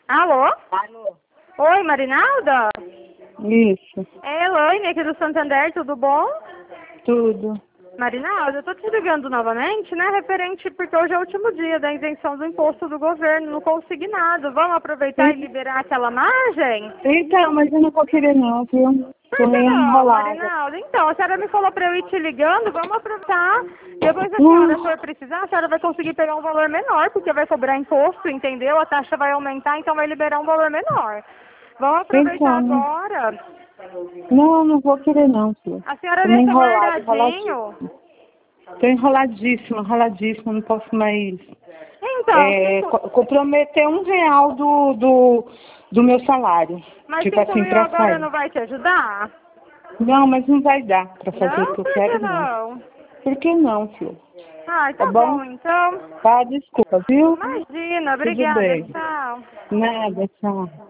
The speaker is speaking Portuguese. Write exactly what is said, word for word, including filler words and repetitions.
Alô? Alô? Oi, Marinalda? Isso, É Elaine aqui do Santander, tudo bom? tudo. Marinalda, eu tô te ligando novamente, né, referente, porque hoje é o último dia da isenção do imposto do governo, no consignado. Vamos aproveitar e liberar aquela margem? Então, mas eu não vou querer não, viu? Por Tô que meio não, enrolada. Marinalda? Então, a senhora me falou pra eu ir te ligando, vamos aproveitar. Depois a Hum, senhora for precisar, a senhora vai conseguir pegar um valor menor, porque vai cobrar imposto, entendeu? A taxa vai aumentar, então vai liberar um valor menor. Vamos aproveitar então, né? agora. Não, não vou querer não, filho. A senhora Tô meio deixa enrolada, guardadinho. enroladíssima. Tô enroladíssima, enroladíssima, não posso mais Então, é, cinco... co- comprometer um real do, do, do meu salário. mas Tipo cinco assim, mil pra agora sair. não vai te ajudar? Não, mas não vai dar pra fazer o Não? que eu Por que quero, não. não? Por que não, filho? Ai, Tá tá bom? bom, então. Tá, desculpa, viu? Imagina, Tudo obrigada, bem. tchau. Nada, tchau.